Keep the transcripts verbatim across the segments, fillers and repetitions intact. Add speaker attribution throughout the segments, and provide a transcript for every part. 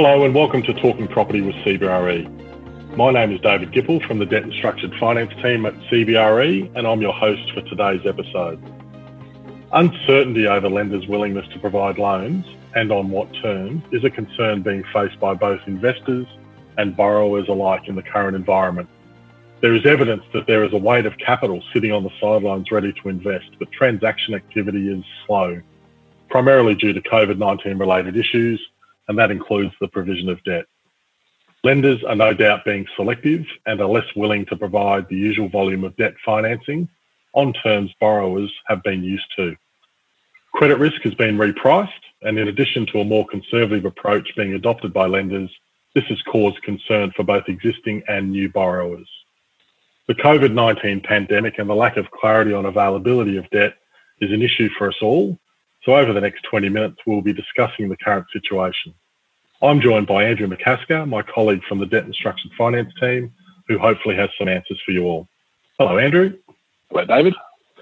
Speaker 1: Hello and welcome to Talking Property with C B R E. My name is David Gipple from the Debt and Structured Finance team at C B R E, and I'm your host for today's episode. Uncertainty over lenders' willingness to provide loans and on what terms is a concern being faced by both investors and borrowers alike in the current environment. There is evidence that there is a weight of capital sitting on the sidelines ready to invest, but transaction activity is slow, primarily due to COVID nineteen related issues, and that includes the provision of debt. Lenders are no doubt being selective and are less willing to provide the usual volume of debt financing on terms borrowers have been used to. Credit risk has been repriced, and in addition to a more conservative approach being adopted by lenders, this has caused concern for both existing and new borrowers. The COVID nineteen pandemic and the lack of clarity on availability of debt is an issue for us all. So over the next twenty minutes, we'll be discussing the current situation. I'm joined by Andrew McCasker, my colleague from the Debt and Structured Finance team, who hopefully has some answers for you all. Hello, Andrew.
Speaker 2: Hello, David.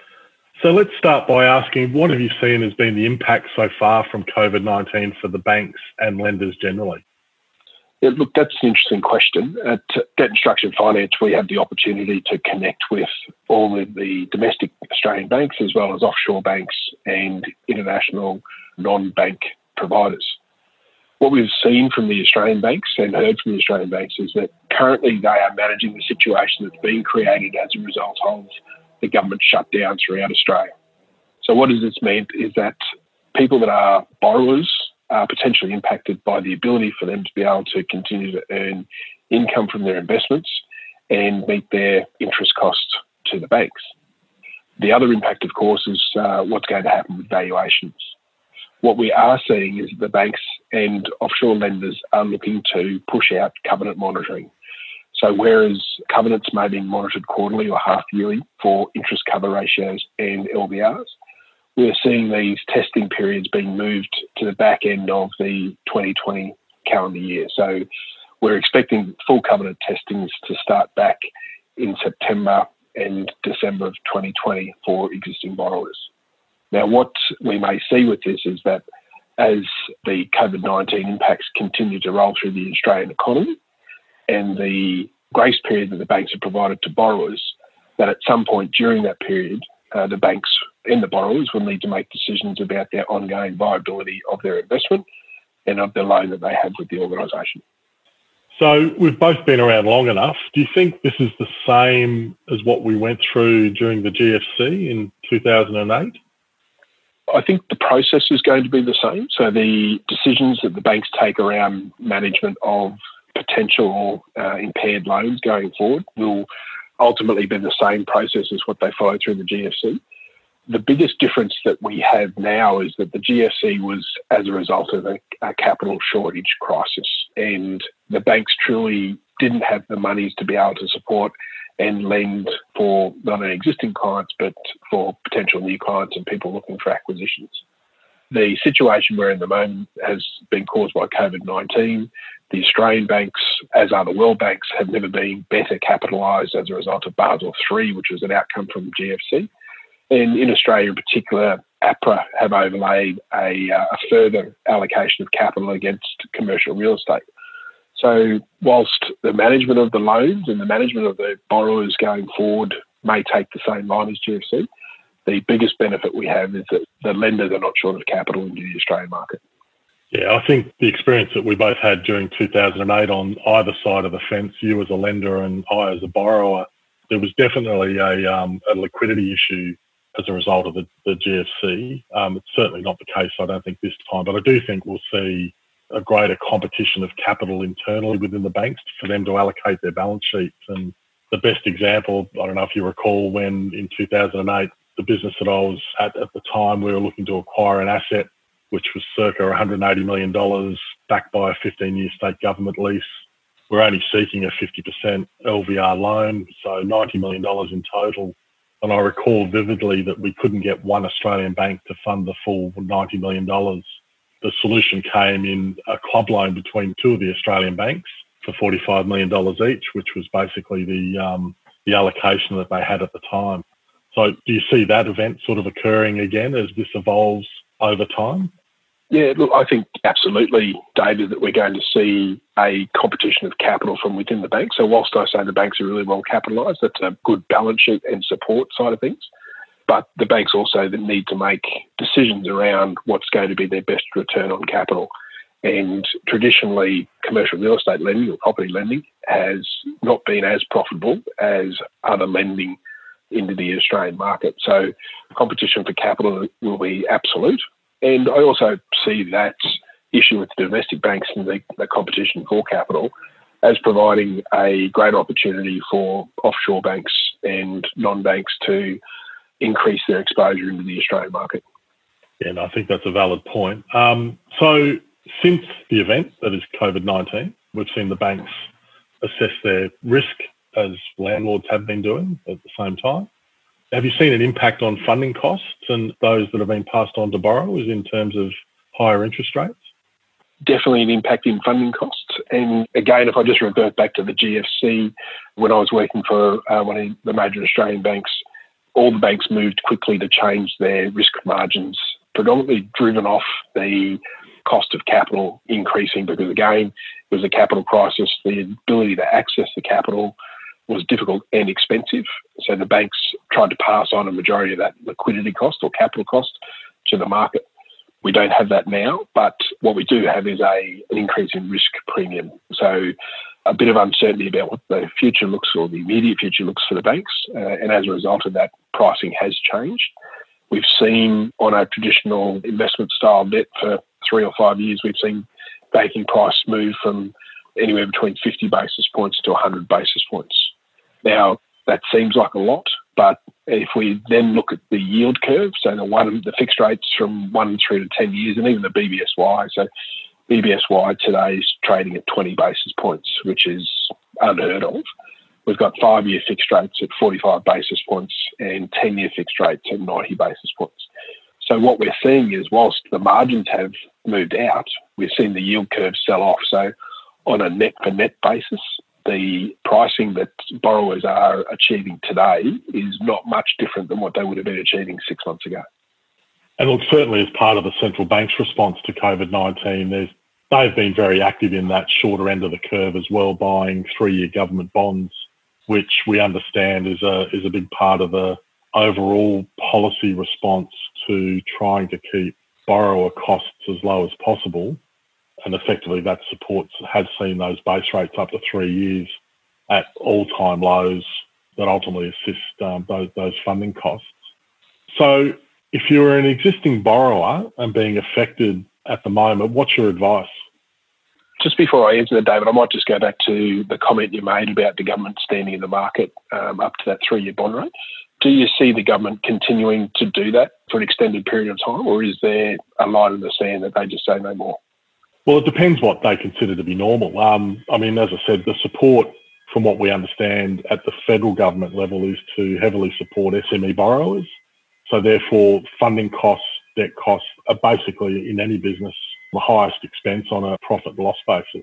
Speaker 1: So let's start by asking, what have you seen has been the impact so far from COVID nineteen for the banks and lenders generally?
Speaker 2: Yeah, look, that's an interesting question. At Debt and Structured Finance, we have the opportunity to connect with all of the domestic Australian banks as well as offshore banks and international non-bank providers. What we've seen from the Australian banks and heard from the Australian banks is that currently they are managing the situation that's been created as a result of the government shutdown throughout Australia. So what does this mean is that people that are borrowers are potentially impacted by the ability for them to be able to continue to earn income from their investments and meet their interest costs to the banks. The other impact, of course, is uh, what's going to happen with valuations. What we are seeing is that the banks and offshore lenders are looking to push out covenant monitoring. So whereas covenants may be monitored quarterly or half yearly for interest cover ratios and L V Rs, we're seeing these testing periods being moved to the back end of the twenty twenty calendar year. So we're expecting full covenant testings to start back in September and December of twenty twenty for existing borrowers. Now, what we may see with this is that as the COVID nineteen impacts continue to roll through the Australian economy and the grace period that the banks have provided to borrowers, that at some point during that period, uh, the banks and the borrowers will need to make decisions about their ongoing viability of their investment and of the loan that they have with the organisation.
Speaker 1: So we've both been around long enough. Do you think this is the same as what we went through during the G F C in two thousand eight?
Speaker 2: I think the process is going to be the same. So the decisions that the banks take around management of potential uh, impaired loans going forward will ultimately be the same process as what they followed through the G F C. The biggest difference that we have now is that the G F C was as a result of a, a capital shortage crisis, and the banks truly didn't have the monies to be able to support and lend for not only existing clients, but for potential new clients and people looking for acquisitions. The situation we're in at the moment has been caused by COVID nineteen. The Australian banks, as are the world banks, have never been better capitalised as a result of Basel three, which was an outcome from the G F C. And in Australia in particular, APRA have overlaid a, uh, a further allocation of capital against commercial real estate. So whilst the management of the loans and the management of the borrowers going forward may take the same line as G F C, the biggest benefit we have is that the lenders are not short of capital into the Australian market.
Speaker 1: Yeah, I think the experience that we both had during two thousand eight on either side of the fence, you as a lender and I as a borrower, there was definitely a, um, a liquidity issue as a result of the, the G F C. Um, it's certainly not the case, I don't think, this time, but I do think we'll see a greater competition of capital internally within the banks for them to allocate their balance sheets. And the best example, I don't know if you recall, when in two thousand eight, the business that I was at at the time, we were looking to acquire an asset which was circa one hundred eighty million dollars backed by a fifteen-year state government lease. We're only seeking a fifty percent L V R loan, so ninety million dollars in total. And I recall vividly that we couldn't get one Australian bank to fund the full ninety million dollars. The solution came in a club loan between two of the Australian banks for forty-five million dollars each, which was basically the um, the allocation that they had at the time. So do you see that event sort of occurring again as this evolves over time?
Speaker 2: Yeah, look, I think absolutely, David, that we're going to see a competition of capital from within the bank. So whilst I say the banks are really well capitalised, that's a good balance sheet and support side of things. But the banks also need to make decisions around what's going to be their best return on capital. And traditionally, commercial real estate lending or property lending has not been as profitable as other lending into the Australian market. So competition for capital will be absolute. And I also see that issue with the domestic banks and the, the competition for capital as providing a great opportunity for offshore banks and non-banks to increase their exposure into the Australian market.
Speaker 1: Yeah, and I think that's a valid point. Um, so since the event that is COVID nineteen, we've seen the banks assess their risk as landlords have been doing at the same time. Have you seen an impact on funding costs and those that have been passed on to borrowers in terms of higher interest rates?
Speaker 2: Definitely an impact in funding costs. And again, if I just revert back to the G F C, when I was working for uh, one of the major Australian banks, all the banks moved quickly to change their risk margins, predominantly driven off the cost of capital increasing because, again, it was a capital crisis. The ability to access the capital was difficult and expensive. So the banks tried to pass on a majority of that liquidity cost or capital cost to the market. We don't have that now, but what we do have is a, an increase in risk premium. So a bit of uncertainty about what the future looks or the immediate future looks for the banks. Uh, and as a result of that, pricing has changed. We've seen on a traditional investment style debt for three or five years, we've seen banking price move from anywhere between fifty basis points to one hundred basis points. Now, that seems like a lot, but if we then look at the yield curve, so the one, the fixed rates from one through to ten years, and even the B B S Y, so B B S Y today is trading at twenty basis points, which is unheard of. We've got five-year fixed rates at forty-five basis points and ten-year fixed rates at ninety basis points. So what we're seeing is whilst the margins have moved out, we've seen the yield curve sell off. So on a net-for-net basis, the pricing that borrowers are achieving today is not much different than what they would have been achieving six months ago.
Speaker 1: And look, certainly as part of the central bank's response to COVID nineteen, there's, they've been very active in that shorter end of the curve as well, buying three-year government bonds, which we understand is a is a big part of the overall policy response to trying to keep borrower costs as low as possible. And effectively that supports has seen those base rates up to three years at all-time lows that ultimately assist um, those, those funding costs. So if you're an existing borrower and being affected at the moment, what's your advice?
Speaker 2: Just before I answer that, David, I might just go back to the comment you made about the government standing in the market um, up to that three-year bond rate. Do you see the government continuing to do that for an extended period of time, or is there a line in the sand that they just say no more?
Speaker 1: Well, it depends what they consider to be normal. Um, I mean, as I said, the support from what we understand at the federal government level is to heavily support S M E borrowers. So therefore, funding costs, debt costs are basically in any business the highest expense on a profit and loss basis.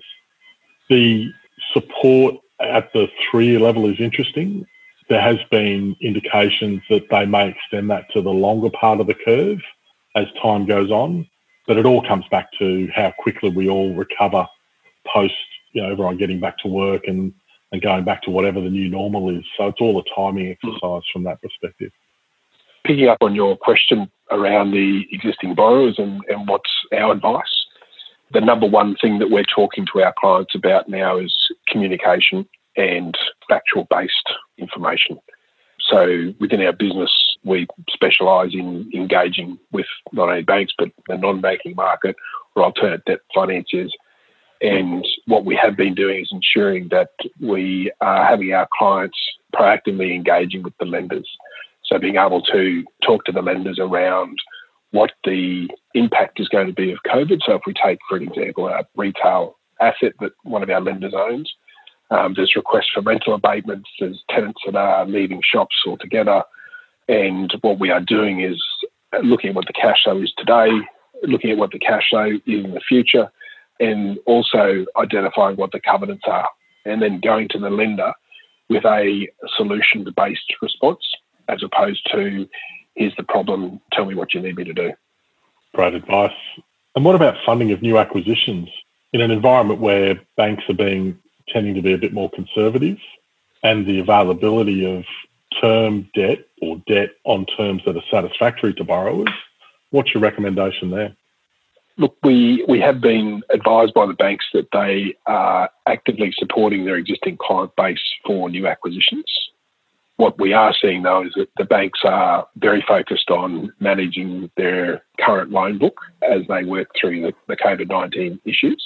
Speaker 1: The support at the three-year level is interesting. There has been indications that they may extend that to the longer part of the curve as time goes on. But it all comes back to how quickly we all recover post, you know, everyone getting back to work and, and going back to whatever the new normal is. So it's all a timing exercise from that perspective.
Speaker 2: Picking up on your question around the existing borrowers and, and what's our advice, the number one thing that we're talking to our clients about now is communication and factual-based information. So within our business, we specialise in engaging with not only banks but the non-banking market or alternate debt financiers. And what we have been doing is ensuring that we are having our clients proactively engaging with the lenders. So being able to talk to the lenders around what the impact is going to be of COVID. So if we take, for example, a retail asset that one of our lenders owns, um, there's requests for rental abatements, there's tenants that are leaving shops altogether. And what we are doing is looking at what the cash flow is today, looking at what the cash flow is in the future, and also identifying what the covenants are, and then going to the lender with a solution-based response as opposed to, here's the problem, tell me what you need me to do.
Speaker 1: Great advice. And what about funding of new acquisitions in an environment where banks are being tending to be a bit more conservative and the availability of term debt or debt on terms that are satisfactory to borrowers? What's your recommendation there?
Speaker 2: Look, we, we have been advised by the banks that they are actively supporting their existing client base for new acquisitions. What we are seeing, though, is that the banks are very focused on managing their current loan book as they work through the, the COVID nineteen issues.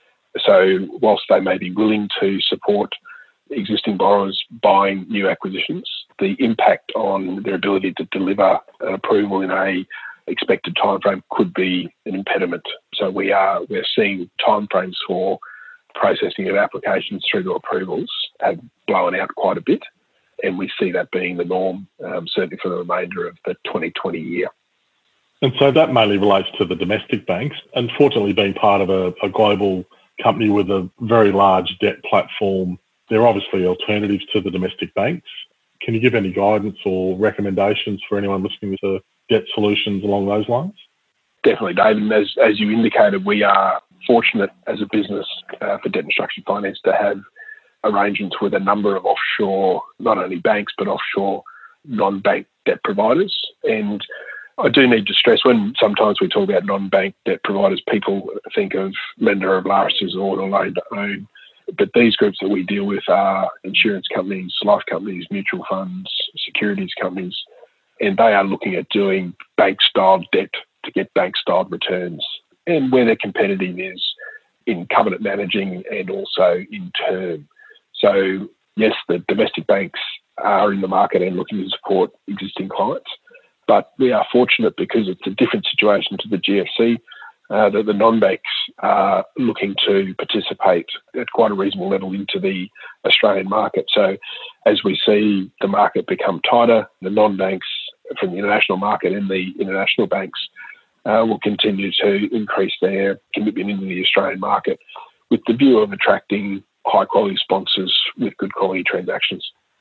Speaker 2: So whilst they may be willing to support existing borrowers buying new acquisitions, the impact on their ability to deliver an approval in a expected timeframe could be an impediment. So we are we're seeing timeframes for processing of applications through to approvals have blown out quite a bit, and we see that being the norm, um, certainly for the remainder of the twenty twenty year.
Speaker 1: And so that mainly relates to the domestic banks. Unfortunately, being part of a, a global company with a very large debt platform, there are obviously alternatives to the domestic banks. Can you give any guidance or recommendations for anyone listening to debt solutions along those lines?
Speaker 2: Definitely, David. As, as you indicated, we are fortunate as a business uh, for Debt and Structured Finance to have arrangements with a number of offshore, not only banks, but offshore non-bank debt providers. And I do need to stress, when sometimes we talk about non-bank debt providers, people think of lender of last resort or loan to own. But these groups that we deal with are insurance companies, life companies, mutual funds, securities companies, and they are looking at doing bank-style debt to get bank-style returns. And where they're competitive is in covenant managing and also in term. So, yes, the domestic banks are in the market and looking to support existing clients, but we are fortunate because it's a different situation to the G F C, uh, that the non-banks are looking to participate at quite a reasonable level into the Australian market. So as we see the market become tighter, the non-banks from the international market and the international banks uh, will continue to increase their commitment into the Australian market with the view of attracting high-quality sponsors with good quality transactions.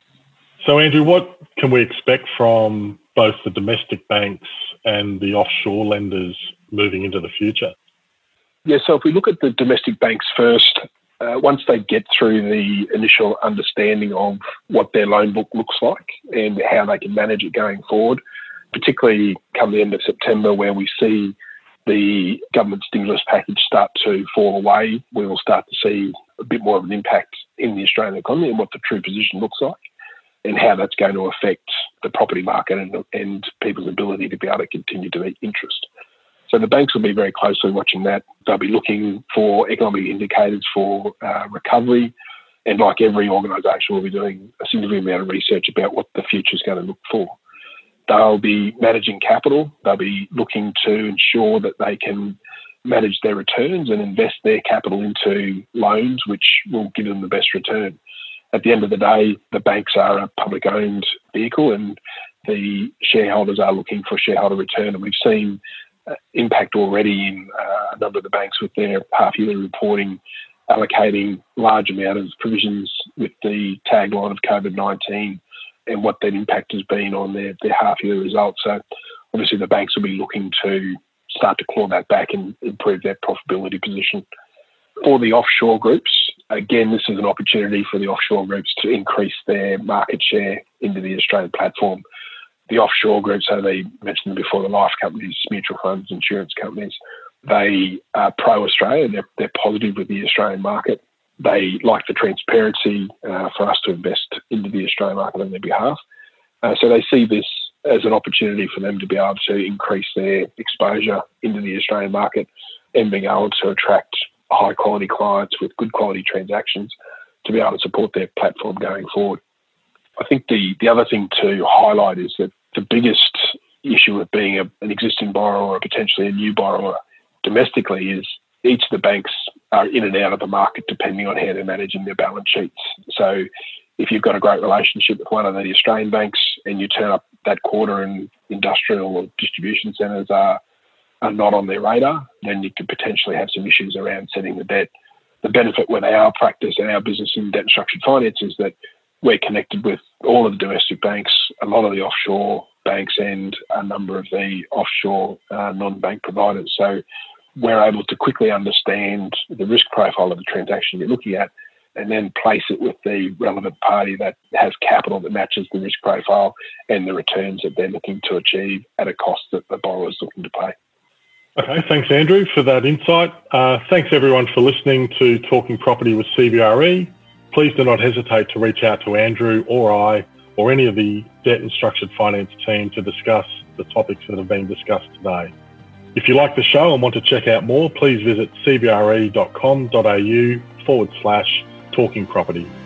Speaker 1: So, Andrew, what can we expect from both the domestic banks and the offshore lenders moving into the future?
Speaker 2: Yeah, so if we look at the domestic banks first, uh, once they get through the initial understanding of what their loan book looks like and how they can manage it going forward, particularly come the end of September where we see the government stimulus package start to fall away, we will start to see a bit more of an impact in the Australian economy and what the true position looks like and how that's going to affect the property market and, and people's ability to be able to continue to meet interest. So the banks will be very closely watching that. They'll be looking for economic indicators for uh, recovery. And like every organisation, we'll be doing a significant amount of research about what the future is going to look for. They'll be managing capital. They'll be looking to ensure that they can manage their returns and invest their capital into loans, which will give them the best return. At the end of the day, the banks are a public-owned vehicle and the shareholders are looking for shareholder return. And we've seen uh, impact already in uh, a number of the banks with their half-yearly reporting, allocating large amount of provisions with the tagline of COVID nineteen and what that impact has been on their, their half-yearly results. So obviously the banks will be looking to start to claw that back and improve their profitability position. For the offshore groups, again, this is an opportunity for the offshore groups to increase their market share into the Australian platform. The offshore groups, so they mentioned before, the life companies, mutual funds, insurance companies, they are pro-Australia. They're, they're positive with the Australian market. They like the transparency uh, for us to invest into the Australian market on their behalf. Uh, so they see this as an opportunity for them to be able to increase their exposure into the Australian market and being able to attract high-quality clients with good quality transactions to be able to support their platform going forward. I think the, the other thing to highlight is that the biggest issue of being a, an existing borrower or potentially a new borrower domestically is each of the banks are in and out of the market depending on how they're managing their balance sheets. So if you've got a great relationship with one of the Australian banks and you turn up that quarter and industrial or distribution centres are, are not on their radar, then you could potentially have some issues around setting the debt. The benefit with our practice and our business in debt and structured finance is that we're connected with all of the domestic banks, a lot of the offshore banks and a number of the offshore uh, non-bank providers. So we're able to quickly understand the risk profile of the transaction you're looking at and then place it with the relevant party that has capital that matches the risk profile and the returns that they're looking to achieve at a cost that the borrower is looking to pay.
Speaker 1: Okay, thanks, Andrew, for that insight. Uh, thanks, everyone, for listening to Talking Property with C B R E. Please do not hesitate to reach out to Andrew or I or any of the debt and structured finance team to discuss the topics that have been discussed today. If you like the show and want to check out more, please visit cbre.com.au forward slash talking property.